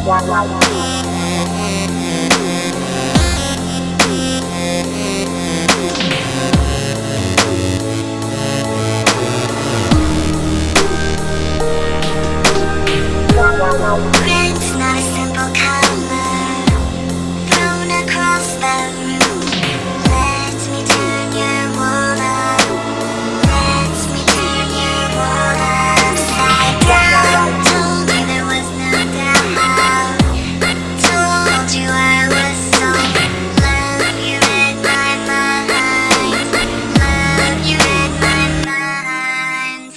Green's not a simple color thrown across the room. Let me turn your world up. Let me turn your world upside down. Told you there was no doubt. Told you I was so love you read my mind. Love you read my mind.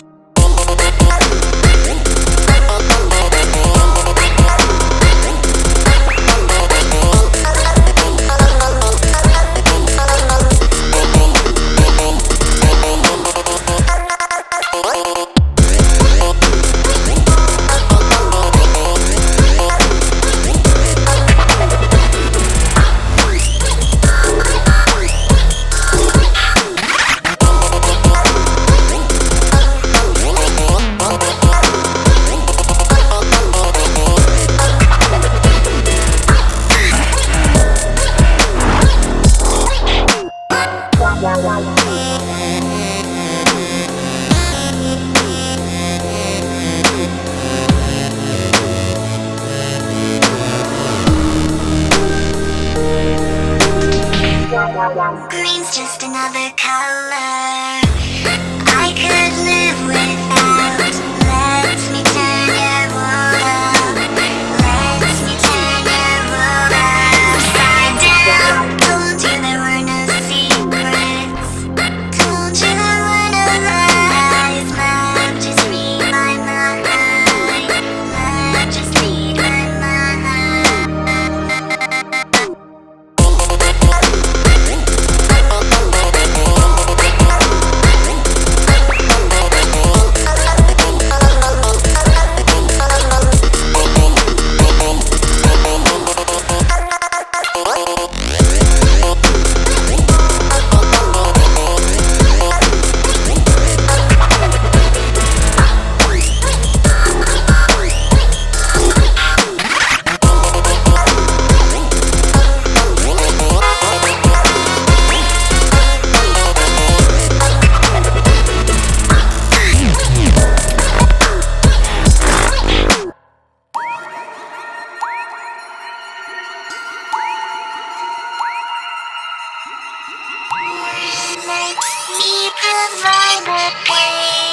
Green's just another color I could live without. Let me turn your world up. Let me turn your world upside down. Told you there were no secrets. Told you there were no lies. Love, just read my mind. Love, just read my mind. Let me provide the pain.